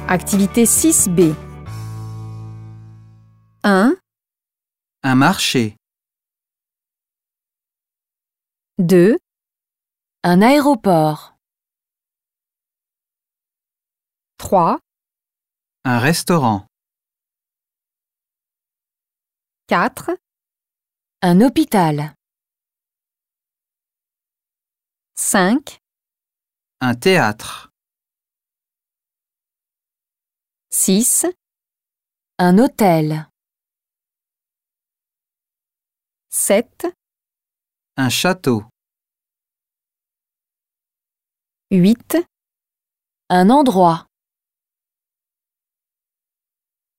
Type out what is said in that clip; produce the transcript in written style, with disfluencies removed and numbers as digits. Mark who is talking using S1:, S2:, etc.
S1: Activité 6B. 1,
S2: Un marché.
S1: 2,
S3: Un aéroport.
S1: 3,
S2: Un restaurant.
S1: 4,
S3: Un hôpital.
S1: 5,
S2: Un théâtre.
S1: 6,
S3: Un hôtel.
S1: 7,
S2: Un château.
S1: 8,
S3: Un endroit.